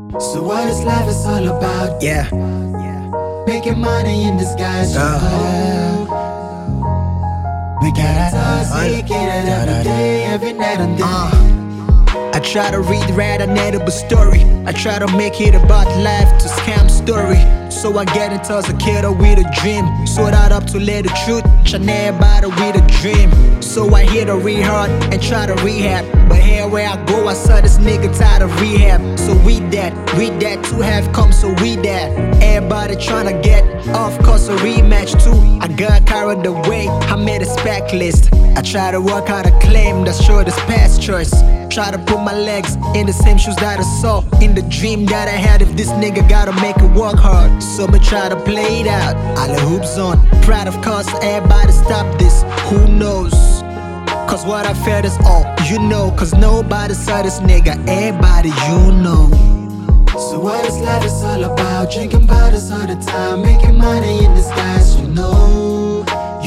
So what is life is all about? Yeah. Making money in disguise. We gotta toxic it every day, every night and day. I try to write an edible story. I try to make it about life to scam story. So I get into a kid with a dream. Sort out up to let the truth shine everybody with a dream. So I hit a real hard and try to rehab. But here where I go, I saw this nigga tired of rehab. So we that two have come, so we that. Everybody tryna get off, cause a rematch too. I got carried away, I made a spec list. I try to work out a claim that's sure this past choice. Try to put my legs in the same shoes that I saw in the dream that I had. If this nigga gotta make it work hard, so me try to play it out. All the hoops on, proud of course, everybody stop this. Who knows? Cause what I felt is all you know. Cause nobody saw this nigga, everybody you know. So what is life is all about? Drinking bottles all the time, making money in disguise. You know.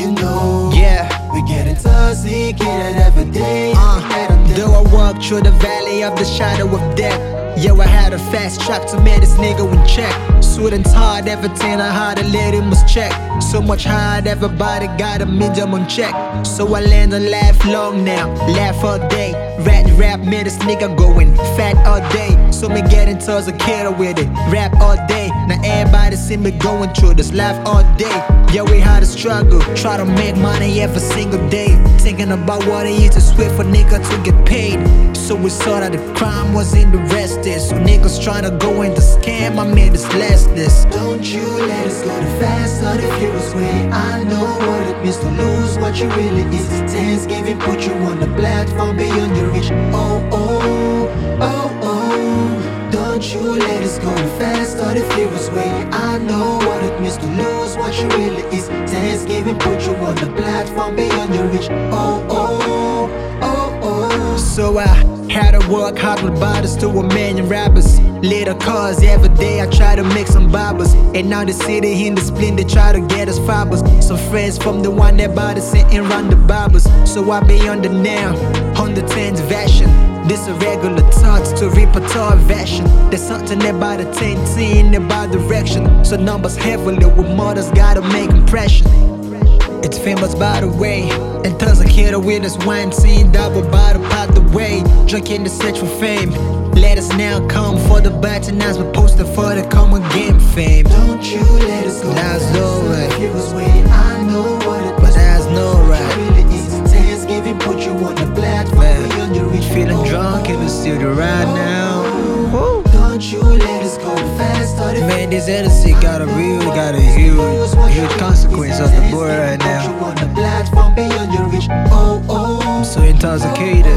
Yeah. We get intoxicated every day. Though I walk through the valley of the shadow of death, yeah, I had a fast track to make this nigga in check. Sweating hard, everything I had to let him was check. So much hard, everybody got a medium on check. So I learned to laugh long now, laugh all day. Rap made this nigga going fat all day. So me getting towards a kid with it, rap all day. Now everybody see me going through this life all day. Yeah, we had a struggle, try to make money every single day. Thinking about what it is to sweat for nigga to get paid. So we saw that the crime was in the rest is. So niggas tryna go in the scam, I made this last this. Don't you let us go too fast or the furious way. I know what it means to lose what you really is. Thanksgiving put you on the platform beyond your reach. Oh, oh, oh, oh. Don't you let us go too fast or the furious way. I know what it means to lose what you really is. Thanksgiving put you on the platform beyond your reach. Oh, oh, oh, oh. So I had to work hard with bottles to a million rappers. Little cars every day, I try to make some bobbers. And now the city in the spleen, they try to get us fibers. Some friends from the one that bought us sitting round the barbers. So I be on the now, on the 10th version. This a regular thoughts to repertoire version. There's something about the 10 about direction. So numbers heavily with mothers gotta make impression. It's famous by the way, and tons of kid with us wine scene, double bottle out the way, drinking the search for fame. Let us now come for the batch and as we poster for the common game fame. Don't you let us go. That's no right. I know what it But that's no right. really is. Thanksgiving put you on the platform beyond your reach. Feeling drunk in the studio right now. Woo. Don't you let us go too fast or the Man, this Hennessy got a huge consequence of the boy right now. put you on the platform beyond your reach. Oh, oh. I'm so intoxicated.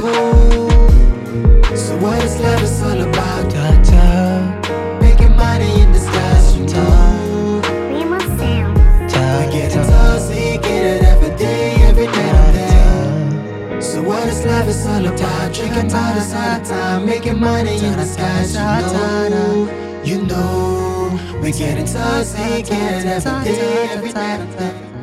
So what is life is all about? Making money in disguise, you know. Remo Sound. We get intoxicated every day, every night and day. So what is life is all about? Drinking bottles all the time, making money in disguise, you know. We get intoxicated every day, every night and day.